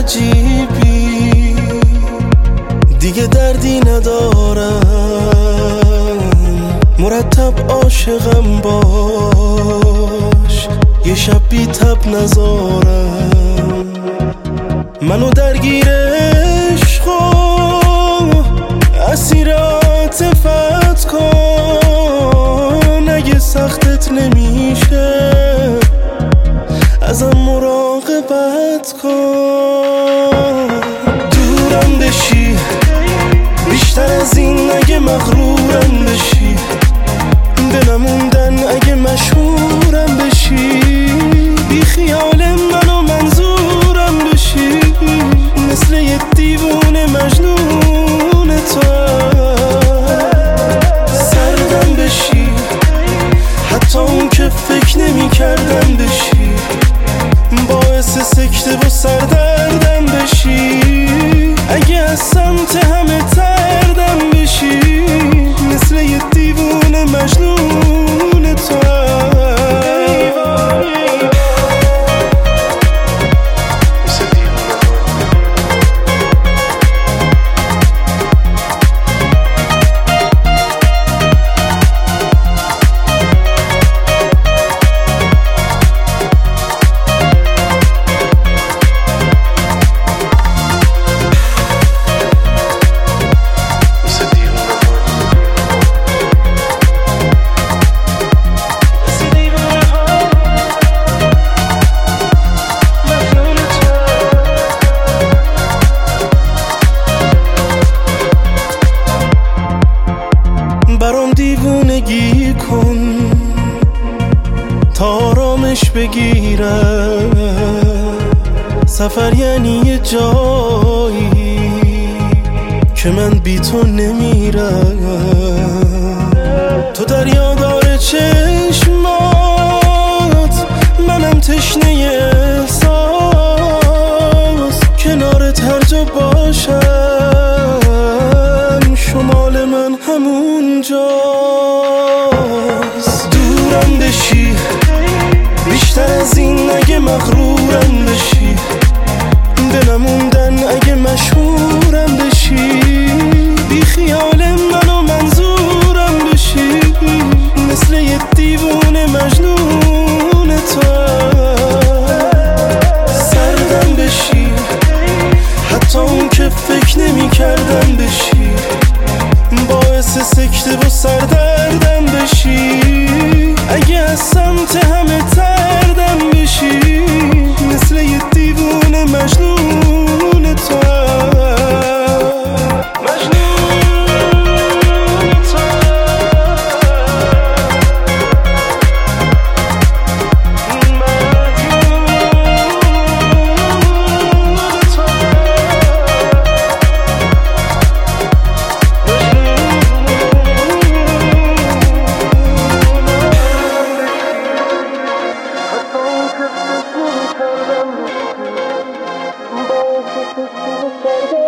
عجیبی، دیگه دردی ندارم، مرتب عاشقم باش، یه شب بی تب نذارم. منو درگیر عشق و اسیر عاطفت کن، اگه سختت نمیشه ازم مراقبت کن. دورم بشی بیشتر از این اگه مغرورم بشی، بنموندن اگه مشهورم بشی، بی خیال من و منظورم بشی، مثل یه دیوونه مجنون تو. سردم بشی حتی اون که فکر نمی کردم بشی، باعث سکته و سردردم بشی، اگه از سمت همه تردم بشی، مثل یه دیوونه مجنون تو. برام دیوونگی کن تا آرامش بگیرم، سفر یعنی یه جایی که من بی تو نمیرم. تو دریادار چشمات، منم تشنه احساس، کنارت هر جا باشم شمال من همون جاست. دورم بشی بیشتر از این اگه مغرورم بشی، بنموندن اگه مشهورم بشی، بی خیال من و منظورم بشی، مثل یه دیوونه مجنون تو. سردم بشی حتی اون که فکر نمی کردم بشی، باعث سکته و سردردم بشی، اگه از سمت همه تردم بشی، مثل یه دیوونه مجنون تو. Thank you.